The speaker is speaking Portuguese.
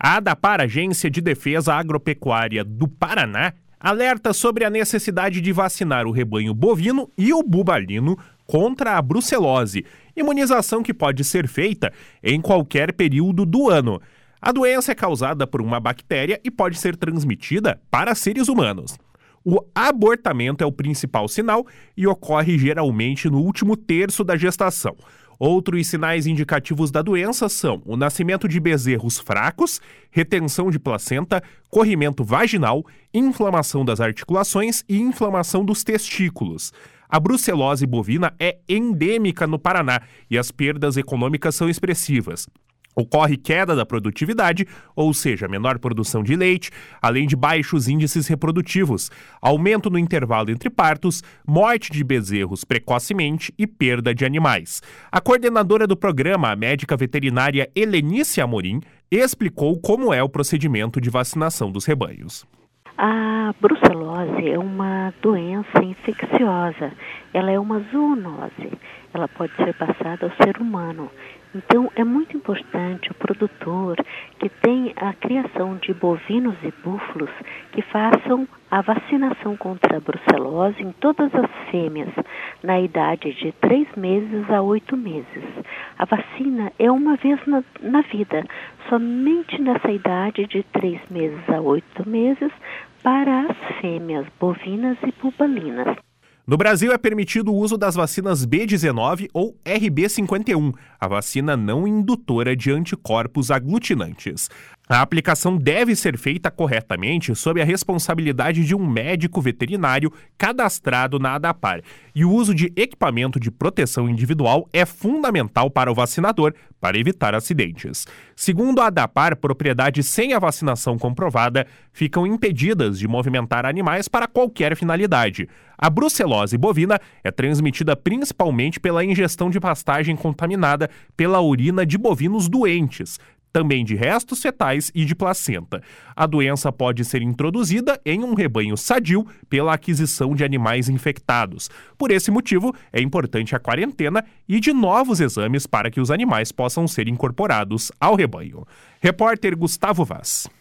A ADAPAR, Agência de Defesa Agropecuária do Paraná, alerta sobre a necessidade de vacinar o rebanho bovino e o bubalino contra a brucelose, imunização que pode ser feita em qualquer período do ano. A doença é causada por uma bactéria e pode ser transmitida para seres humanos. O abortamento é o principal sinal e ocorre geralmente no último terço da gestação. Outros sinais indicativos da doença são o nascimento de bezerros fracos, retenção de placenta, corrimento vaginal, inflamação das articulações e inflamação dos testículos. A brucelose bovina é endêmica no Paraná e as perdas econômicas são expressivas. Ocorre queda da produtividade, ou seja, menor produção de leite, além de baixos índices reprodutivos, aumento no intervalo entre partos, morte de bezerros precocemente e perda de animais. A coordenadora do programa, a médica veterinária Helenice Amorim, explicou como é o procedimento de vacinação dos rebanhos. A brucelose é uma doença infecciosa, ela é uma zoonose, ela pode ser passada ao ser humano. Então, é muito importante o produtor que tem a criação de bovinos e búfalos que façam a vacinação contra a brucelose em todas as fêmeas, na idade de 3 meses a 8 meses. A vacina é uma vez na vida, somente nessa idade de 3 meses a 8 meses, para as fêmeas bovinas e bubalinas. No Brasil é permitido o uso das vacinas B19 ou RB51, a vacina não indutora de anticorpos aglutinantes. A aplicação deve ser feita corretamente sob a responsabilidade de um médico veterinário cadastrado na ADAPAR, e o uso de equipamento de proteção individual é fundamental para o vacinador para evitar acidentes. Segundo a ADAPAR, propriedades sem a vacinação comprovada ficam impedidas de movimentar animais para qualquer finalidade. A brucelose bovina é transmitida principalmente pela ingestão de pastagem contaminada pela urina de bovinos doentes, também de restos fetais e de placenta. A doença pode ser introduzida em um rebanho sadio pela aquisição de animais infectados. Por esse motivo, é importante a quarentena e de novos exames para que os animais possam ser incorporados ao rebanho. Repórter Gustavo Vaz.